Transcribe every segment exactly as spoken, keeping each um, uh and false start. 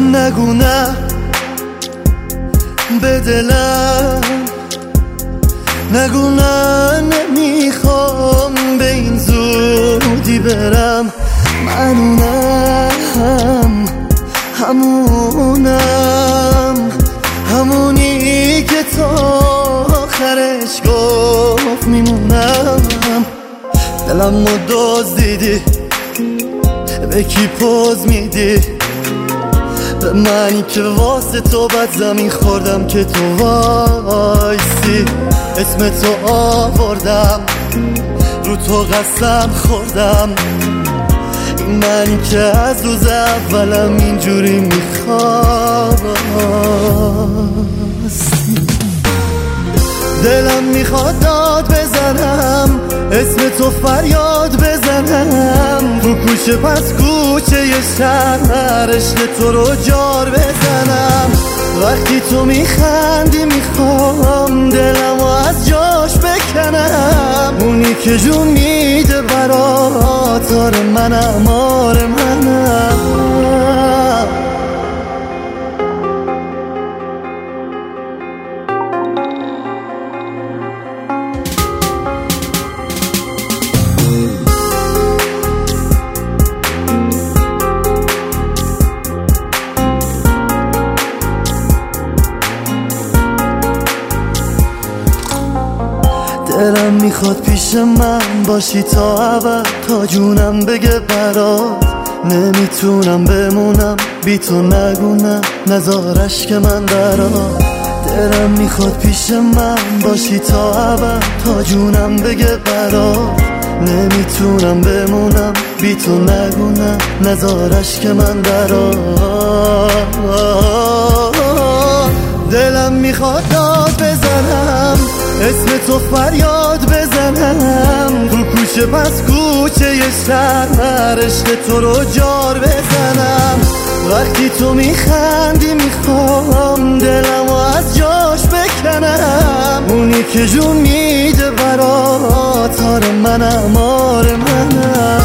نگو نه به دلم، نگو نه نمیخوام به این زودی برم. منونم همونم، همونی که تا آخرش گفت میمونم. دلم رو دزدیدی، به کی پوز میدی؟ به منی که واسه تو بد زمین خوردم که تو وایسی. اسم تو آوردم، رو تو قسم خوردم. این منی که از روز اولم اینجوری میخواستی. دلم میخواد داد بزنم، اسم تو فریاد بزنم. رو کوچه پس کوچه یه شهر عشق تو رو جار بزنم. وقتی تو میخندی میخوام دلمو از جاش بکنم. اونی که جون میده برات، آره منم آره منم. دلم میخواد پیش من باشی تا ابد، تا جونم بگه برات. نمیتونم بمونم بی تو، نگو نه نزارش که من درات. دلم میخواد پیش من باشی تا ابد، تا جونم بگه برات. نمیتونم بمونم بی تو، نگو نه نزارش که من درات. دلم میخواد داد بزنم، اسم تو فریاد بزنم. رو کوچه پس کوچه یه شهر عشق تو رو جار بزنم. وقتی تو میخندی میخوام دلمو از جاش بکنم. اونی که جون میده برات، آره منم آره منم.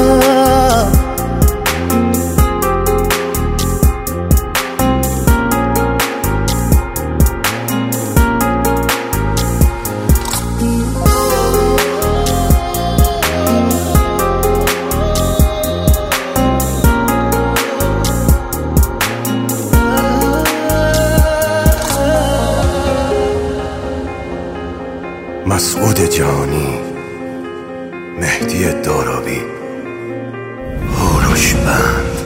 مسعود جانی، مهدی دارابی، هوروش بند.